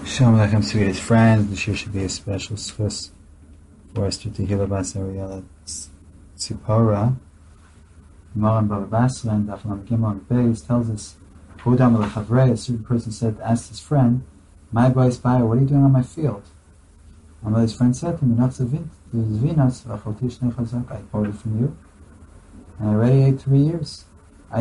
Shalom Aleichem, sweetest friends. This year should be a special schus for Esther Tehila Bas Ariela Tzipora. Moran Baba Basra and Daflam Gimel Beis tells us, Hudam Lechavre, a certain person asked his friend, my boy's buyer, what are you doing on my field? And his friend said to him, I bought it from you, and I already ate 3 years. The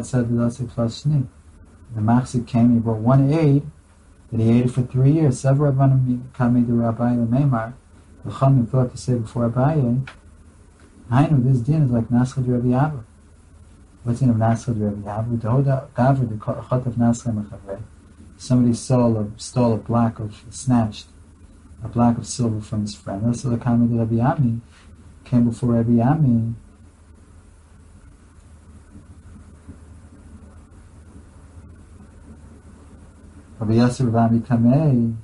Machzik came, he brought one aid, that he ate it for 3 years. Several Rabbanim Kamei de Rabbi Lememar, the Chachamim thought to say before Abaye, Hainu, this din is like Naschad Rabbi Abba. What's the din of Naschad Rabbi Abba? Gavra, the Chot of Naschad Mechavre. Somebody stole a block of, snatched a block of silver from his friend. Also, the Kamei de Rabbi Ami came before Rabbi Ami. Rabbi Yosef Rabbi Kamei,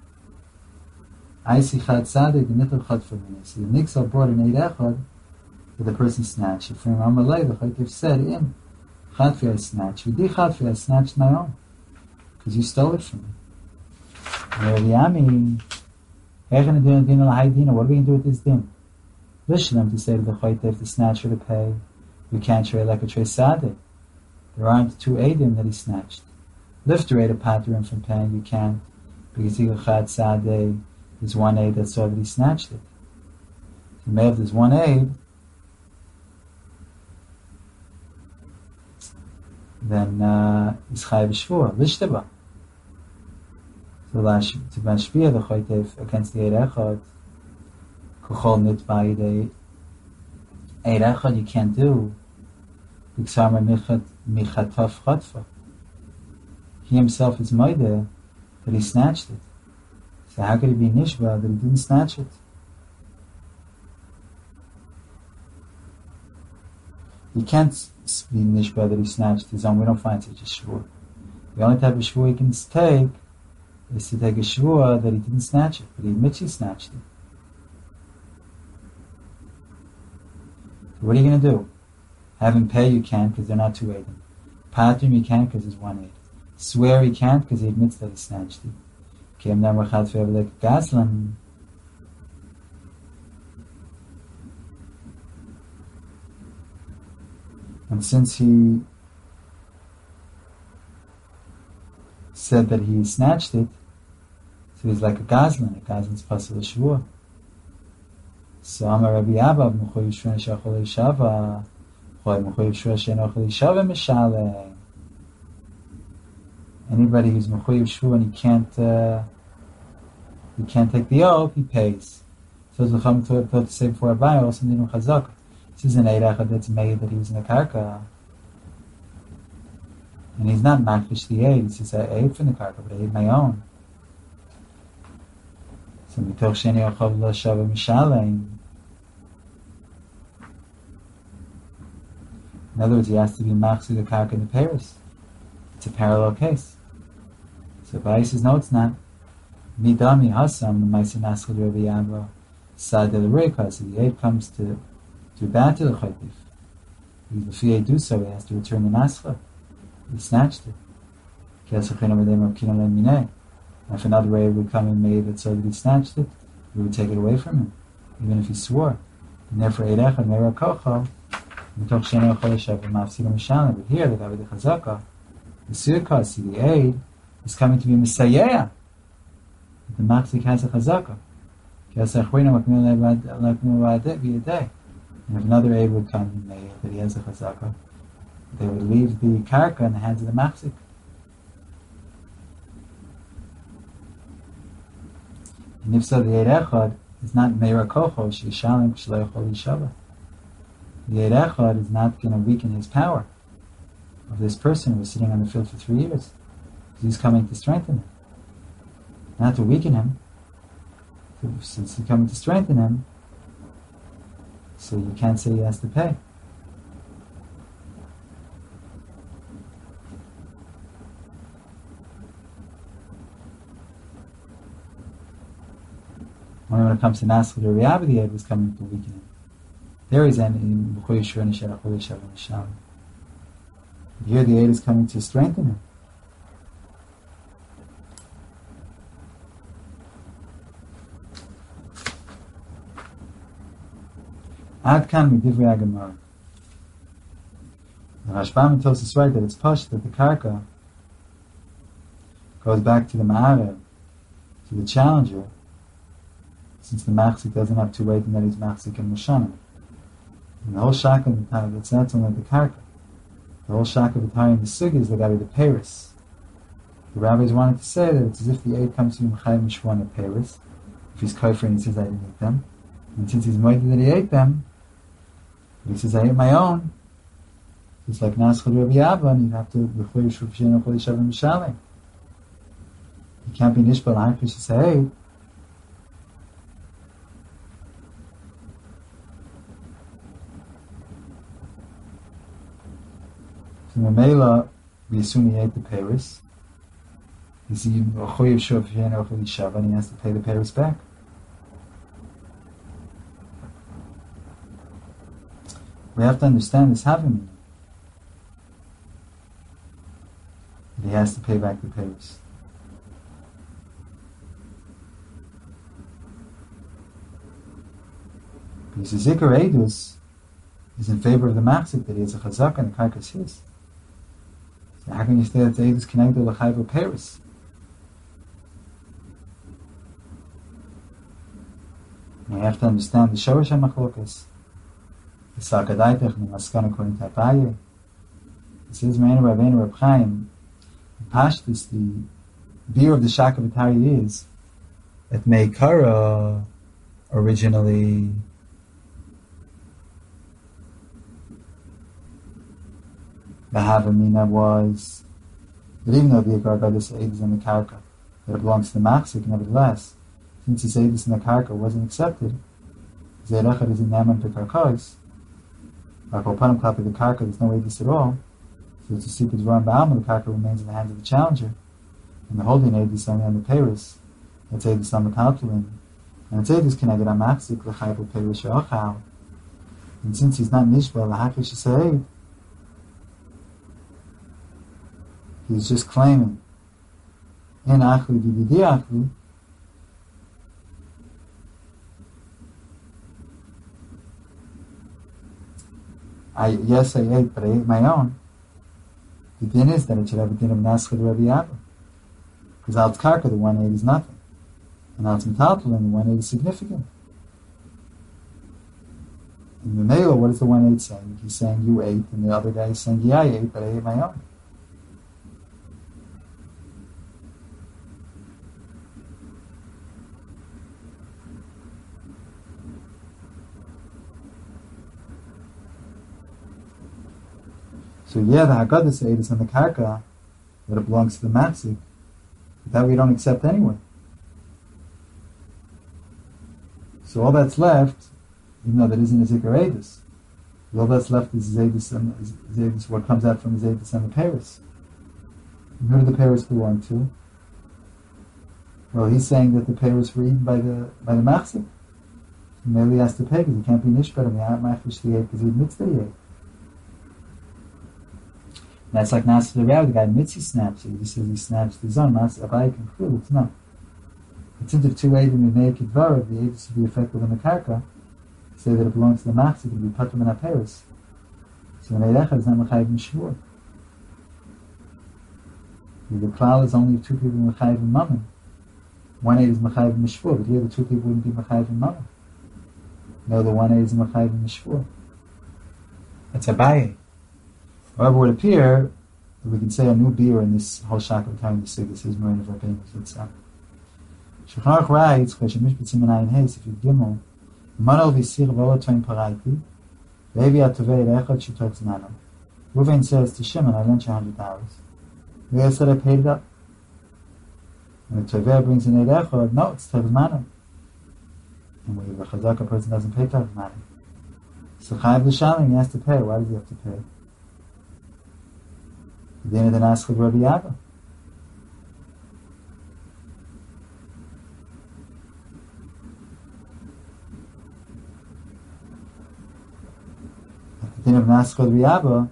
I see Chad Tzaddik, the Nittel Chad for me. So the Nixel brought an Eid Echad that the person snatched. From Amalei, the Chaytiv said, in Chadfi I snatched. V'di Chadfi I snatched my own. Because you stole it from me. Rabbi Ami, what are we going to do with this din? Lishlam to say to the Chaytiv to snatch or to pay. You can't trade like a Trey Tzaddik. There aren't 2 Eidim that he snatched. Lifter aid a pattern from paying, you can't, because Yigal Chad Sadeh is one aid that saw that he snatched it. If you may have this one aid, then he's Chai B'Shvua, Lishtaba. So to Mashpia the Chaytev against the Eid Echad, Kuchol Nit Ba'id Eid Echad you can't do, B'Ksama Michataf Chatfa. He himself is Maida that he snatched it. So how could he be Nishba that he didn't snatch it? He can't be Nishba that he snatched his own. We don't find such a shvur. The only type of shvur he can take is to take a shvur that he didn't snatch it, but he admits he snatched it. So what are you going to do? Have him pay, you can't because they're not 2 Eidim. Patrim, you can't because there's 1 Eid. Swear he can't because he admits that he snatched it. And since he said that he snatched it, so he's like a Gazlan. A Gazlan's Pasal Shvur. So Amar Rabbi Abba, M'choy Yishron Shachol Yishava, M'choy Yishron Shenochol Yishava Mishaleh. Anybody who's mechuyev shvu and he can't take the oath, he pays. So the Chacham thought to say before Abaye, also didn't chazak. This is an Eid Echad that's made that he was in the karka, and he's not makfish the aid. He says I ate from the karka, but I ate my own. So mitoch sheni achav lo shava mishalem. In other words, he has to be machzir the karka in the Paris. It's a parallel case. So Abaye says, no, it's not. Midami Hasam, the Maisa Naschad Rabbi Abba, Sadeh L'Reika, so the aid comes to bad to the Chaytif. If he do so, he has to return the Naschad. He snatched it. If another aid would come and made it so that he snatched it, we would take it away from him, even if he swore. And therefore, Eid Echad Meira Kocho, Mitoch Sheni Ochol Yishav, Mafsid Mishaleh. But here, the David the Chazaka, the Sirkasi, the aid, is coming to be Messiah. The Machzik has a Chazaka. And if another aid would come and say that he has a Chazaka, they would leave the Karka in the hands of the Machzik. And if so, the Eid Echad is not Meira Kocho, Shishalim Shlo Yachol Yishava. The Eid Echad is not going to weaken his power of this person who was sitting on the field for 3 years. He's coming to strengthen him, not to weaken him. Since he's coming to strengthen him, so you can't say he has to pay. When it comes to Naschad or Rabbi, the aid was coming to weaken him. There is an B'choy Yishron Shenochol Yishav Mishaleh. Here the aid is coming to strengthen him. Ad kan midivri Gemara. The Rashbam tells us right that it's posh that the karka goes back to the ma'arev, to the challenger, since the machzik doesn't have to wait and that he's machzik and mashana. And the whole shaka of the time, it's not only the karka. The whole shaka of the time in the sugi is the guy with the Paris. The rabbis wanted to say that it's as if the aid comes to him Chayiv Mishwan at Paris. If he's kafir and he says I didn't eat them, and since he's moided that he ate them, but he says I ate my own, it's like Naschad Rabbi Abba, and you have to b'choy Shuv Sheno Chol Yishavim Mishalem. You can't be nishbal ha'afish to say. So Mamela, we assume he ate the Paris. You see, b'choy Shuv Sheno Chol Yishavim, and he has to pay the Paris back. We have to understand this having. He has to pay back the Paris. Because the Zikr Eidus is in favor of the Machzik, that he has a Chazak and the Karka is his. So how can you say that the Eidus connected to the Chayv Paris? You have to understand the Shoresh HaMachlokas. The Sakadaitach and the Maskan according to Abaye. It says, Me'enu Rabbeinu Reb Chaim, Pashtus, the beer of the Shaka V'tari is that Meikara originally the Havamina was that even though the Ikar got this Eidus in the Karka, that it belongs to the Machzik, nevertheless, since this Eidus in the Karka wasn't accepted, Zeirachad is in Naman to Karkais, like Opanim Klap of the Karka, there's no Eidus at all. So it's a secret Dvarim Ba'alma, the karka remains in the hands of the challenger. And the holding aid is only on the Paris. It's aid is on the Taltalin. And it's aid is connected on Machzik, L'chayv Paris Sha'achal. And since he's not Nishbal, L'hakish Yisrael, he's just claiming, in Achli, V'vidi Achli, yes, I ate, but I ate my own. The din is that it should have a din of Naschad Rabbi Abba. Because Al Karka, the 1/8 is nothing. And Al Metaltalin, the 1/8 is significant. In the Mela, what is the 1/8 saying? He's saying you ate, and the other guy is saying, yeah, I ate, but I ate my own. So yeah, the Haggadah Eid is on the Karka, that it belongs to the Matzik, but that we don't accept anyway. So all that's left, even though that isn't a Zikr Eidus, all that's left is Eidus, what comes out from the Eidus and the Paris. And who do the Paris belong to? Well, he's saying that the Paris were eaten by the Matzik. Maybe he has to pay because he can't be Nishbar, and he can't Machish the Eid because he admits that he ate. That's like Nasir the Rabbi, the guy Mitzi snaps it. He says he snaps the zone. Nasir Abai concludes, no. It's into the 2 Eidim in Meir Kidvar, the Eidim should be effective in the Karka, say that it belongs to the Machzik and be Patum in Paris. So in Eidecha is not Mechayiv Mishvur. The Klal is only 2 people Mechayiv in Mammon. 1/8 is Mechayiv Mishvur, but here the 2 people wouldn't be Mechayiv in Mammon. No, the 1/8 is Mechayiv Mishvur. That's Abaye. However, it would appear that we can say a new beer in this whole shak of time, the Sigis is Morin of Rabbeinu Yitzhak. Shulchan Aruch writes, Cheshemish B'tzim Anayin Heis, if you gimel, Manol V'sir V'olo Toin Paraiti, Levi Atovei Rechot Shitot Znano. Ruvain says to Shimon, I lent you $100. Levi said, I paid it up. And the Tovei brings in a Rechot, no, it's Tev Mano. And when the Chazaka person doesn't pay Tev Mano. So Chayav L'Shalim, he has to pay. Why does he have to pay? Then it asks for Rabbi Abba. At the din of Naschad Rabbi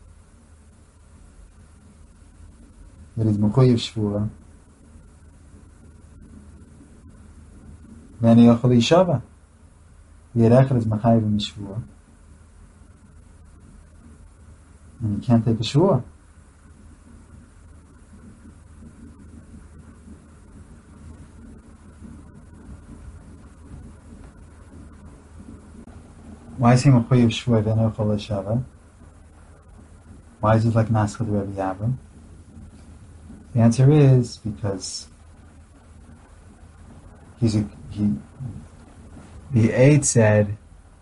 that is Mechuyev Shvura, Many Yochel Yishava. The Eid Echad is Machayev Mishvua. And you can't take a Shua. Why is he Machayev Shua V'eno Chol Shava? Why is it like Naschad Rabbi Yavram? The answer is because the Eid said,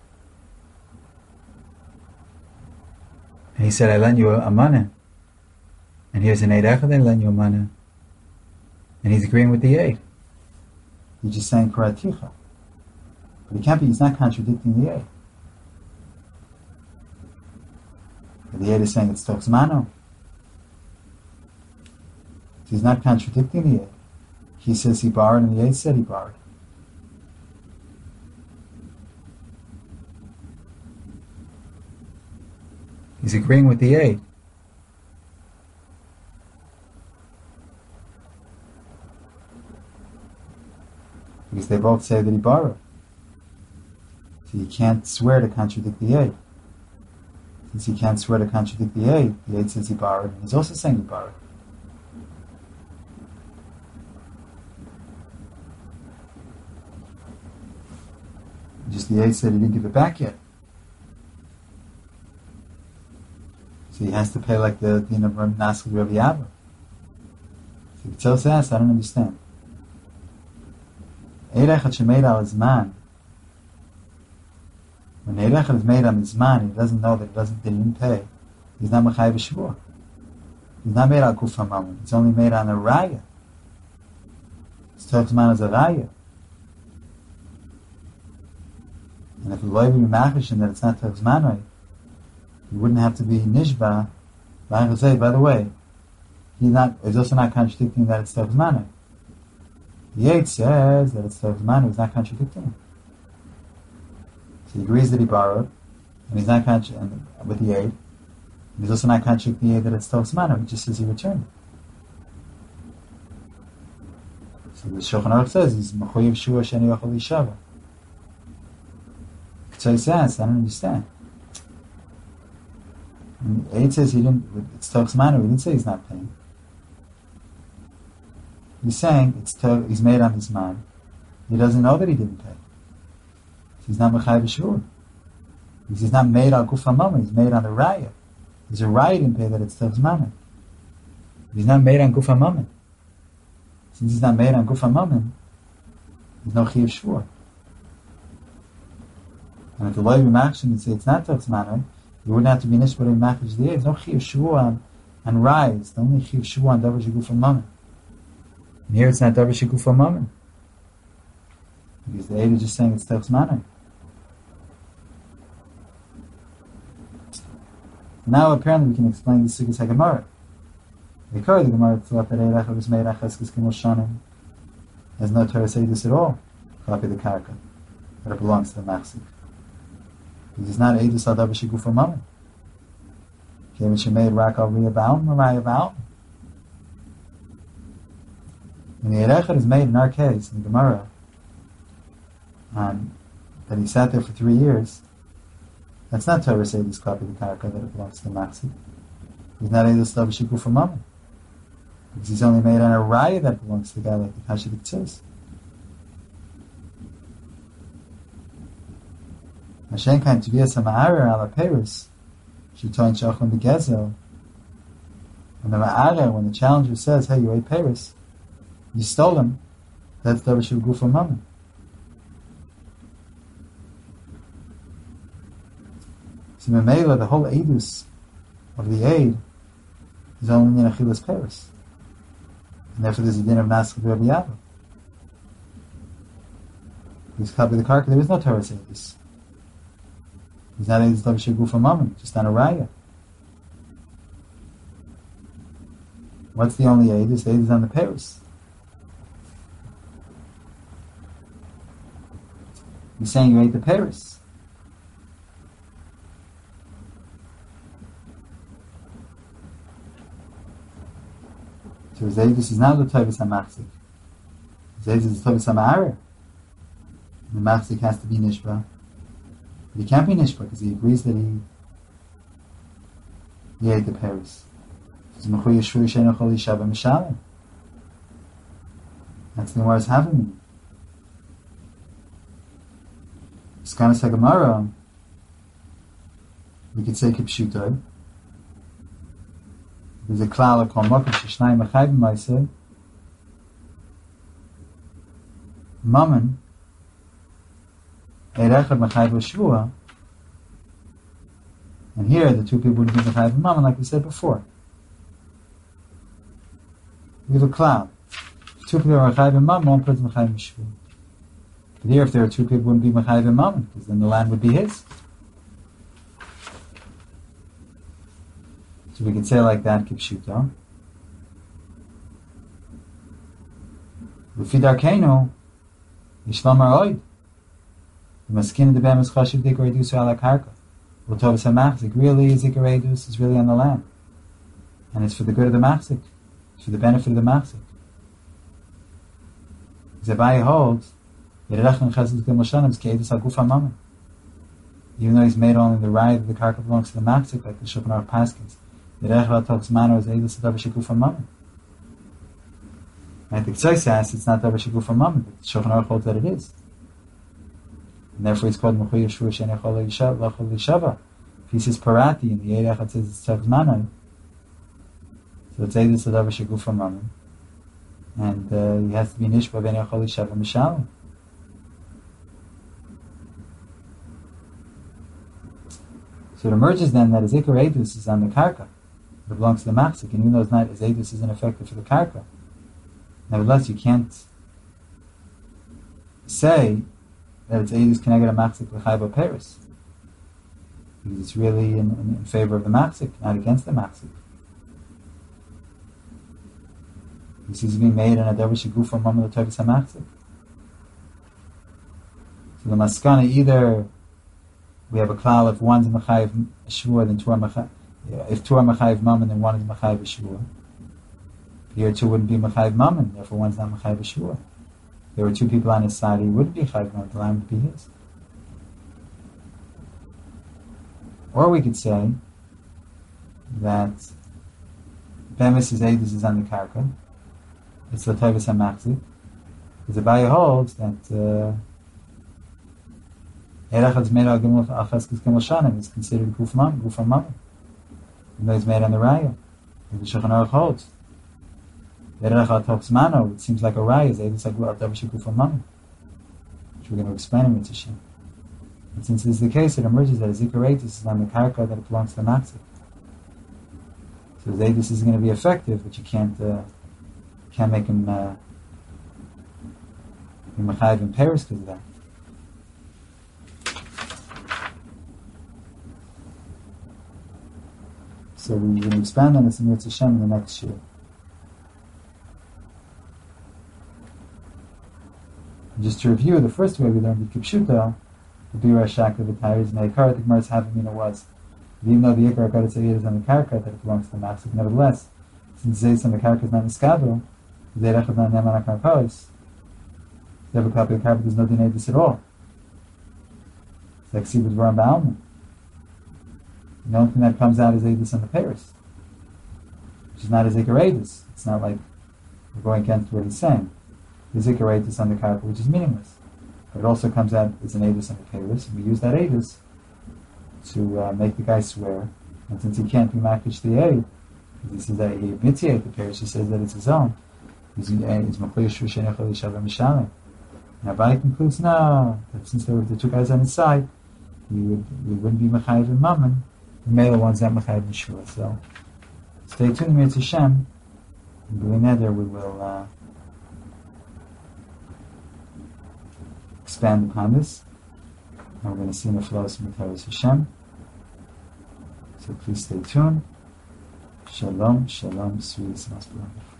and he said, I lent you a mana. And here's an Eid Echad, I lent you a mana. And he's agreeing with the Eid. He's just saying Karaticha. But he's not contradicting the Eid. The Eid is saying it's Toch Zmano. He's not contradicting the Eid. He says he borrowed and the Eid said he borrowed. He's agreeing with the Eid. Because they both say that he borrowed. So you can't swear to contradict the Eid. Since he can't swear to contradict the Eid says he borrowed, and he's also saying he borrowed. Just the Eid said he didn't give it back yet. So he has to pay like the Din of Naschad Rabbi Yavram. So the Tzil says, I don't understand. Eid Echad shemeid al Zman. When Eid Echad is made on the Zman, he doesn't know that he didn't pay. He's not Machayev Shvua. He's not made al Guf HaMamon. It's only made on a Raya. It's Toch Zman as a Raya. And if the lawyer would be machashin that it's not Toch Zman, he wouldn't have to be Nishba. By the way, he's also not contradicting that it's Toch Zman. The Eid says that it's Toch Zman, he's not contradicting him. So he agrees that he borrowed, and he's not contradicting with the Eid. He's also not contradicting the Eid that it's Toch Zman, he just says he returned. So the Shulchan Aruch says he's Machayev Shua Sheni Yochel Yishava. So he says, I don't understand. And the Eid says it's Toch Zman, he didn't say he's not paying. He's saying he's made on his mind. He doesn't know that he didn't pay. He's not Machayev Shua. He's not made on Guf HaMamon, he's made on the Raya. There's a Raya didn't pay that it's Toch Zman. He's not made on Guf HaMamon. Since he's not made on Guf HaMamon, there's no Chiyav Shua. And if the lawyer be machshin and say it's not Toch Zman, you wouldn't have to be nishbar in machsh the Eid. There's no Chiyav Shua on Raya. It's the only Chiyav Shua on Davar Sheguf HaMamon. And here it's not Davar Sheguf HaMamon. Because the Eid is just saying it's Toch Zman. Now apparently we can explain the Sukkot HaGemara. The Gemara thought that Eid Echad was made Acheskes Gimel Shanim. There's no Torah Seidus at all. Copy the Karka. But it belongs to the Machzik. Because it's not Eidus Al Davar Sheguf HaMamon. Kevin Shemeid Rak Al Riyah Ba'al Maraya Ba'al. When the Eid Echad is made in our case, in the Gemara, that he sat there for 3 years, that's not Torah Seidus Copy the Karka, that it belongs to the Machzik. He's not Eidus Al Davar Sheguf HaMamon. Because he's only made on a Raya that belongs to the guy like the Kashidik says. Mashenkan Tviyas HaMa'arer ala Peres, Shitoin Shachon Begezel. When the Ma'arer, when the challenger says, hey, you ate Peres, you stole him, that's Davar Sheguf HaMamon. So Memela, the whole Eidus of the Eid is only in Achilas Peres. And therefore there's a din of Naschad Rabbi Yavram. Because Copy the Karka, there is no Torah Seidus. He's not Eidus Davar Sheguf HaMamon, just on a Raya. What's the only Eidus? The Eidus on the Peres. He's saying you ate the Peres. So his Eidus is not the Tovus HaMachzik. His Eidus is the Tovus HaMa'arer. The Machzik has to be Nishba. But he can't be nishpa because he agrees that he ate the pears. That's the Gemara's having me. Skanas HaGemara, we could say Kipshutai. There's a klala called Mokum Sheshnai Mechayvim Maaseh. Mammon, Erechad Mechayv Shvua. And here the two people wouldn't be Mechayv Mammon, like we said before. We have a cloud. If two people are Mechayv Mammon, one person's Mechayv Shvua. But here, if there are two people, wouldn't be Mechayv Mammon, because then the land would be his. So we could say like that, Kipshuta. L'fi darkeinu, Yishlam Ha'oid. The maskin of the bemis chashiv dikar edus ala karka. L'tovas ha'machzik. Really, zikar edus is really on the land. And it's for the good of the machzik. It's for the benefit of the machzik. Zabai holds, Yerechon chesed gimel shanim is ke'edus ha'guf ha'mammon. Even though he's made only the right of the karka belongs to the machzik, like the Shulchan Aruch paskins. Yerech ha'tovas mano is edus ha'davar sheguf ha'mammon. And the Ktsoy says it's not davar sheguf ha'mammon, but the Shulchan Aruch holds that it is. And therefore it's called Mechuyev Shvua She'en Yachol L'Chol L'Shava. If he says Parati, and the Yerech it says it's Tovas Mano, so it's edus ha'davar sheguf ha'mammon. And he has to be nishba ben Yachol L'Shava Mishalem. So it emerges then that his Ikar Edus is on the Karka. It belongs to the Machzik, and even though it's not, his Edus isn't effective for the Karka. Nevertheless, you can't say that it's Edus Keneged a Machzik L'Chayba Peres. Because it's really in favor of the Machzik, not against the Machzik. This is being made in a Davar Sheguf Mammon L'Tovas HaMachzik. So the Maskana, either we have a klal if one's Mechayiv Shvua, then two are Mechayiv. If two are Mechayiv Mammon, then one is Mechayiv Shvua. Here two wouldn't be Mechayiv Mammon, therefore one's not Mechayiv Shvua. There were two people on his side, he wouldn't be Mechayiv Mammon, the land would be his. Or we could say that Bemis' Edus is on the Karka. It's L'Tovas HaMachzik. Because the Abaye holds that Erechad's made al Gimel Acheskes Gimel Shanim is considered Guf HaMammon. Even though it's made on the Raya. As the Shulchan Aruch holds. Erechad Tovas Mano, it seems like a Raya, is Edus HaGuf HaMammon. Which we're going to explain in Mitzvah. And since this is the case, it emerges that a Zikar Edus is on the Karka that it belongs to the Machzik. So the Edus is going to be effective, but you can't make him Mechayiv in Paris because of that. So we're going to expand on this in Yirtzeh Hashem in the next year. Just to review, the first way we learned the Kipshuta, the Bira Shaka, the Tires, and the Ikar, the Gemara's having was, even though the Ikar Akar Tzayir is on the Karka, that it belongs to the Machzik, nevertheless, since Zayis on the Karka is not Niskado, the Erechad not Neman Akar Paris, they have a copy of the Karka, there's no Dinei this at all. It's like Sibud Varam Ba'alman. The only thing that comes out is Edus on the Paris, which is not a Zikar Edus. It's not like we're going against what he's saying. The Zikar Edus on the Karka, which is meaningless. But it also comes out as an Edus on the Paris, and we use that Edus to make the guy swear. And since he can't be Makish the Eid, he says that he admits the Paris, he says that it's his own. He's Machoyesh Shushen Echol L'Shavah Mishalem. And Abaye concludes, no, that since there were the two guys on his side, we wouldn't be Mechayiv in Mammon. The male one's not Mechayiv in Shua. So stay tuned, Yirtzeh Hashem. And doing that, there we will expand upon this. And we're going to see in the flows from Yirtzeh Hashem. So please stay tuned. Shalom, shalom, sweet,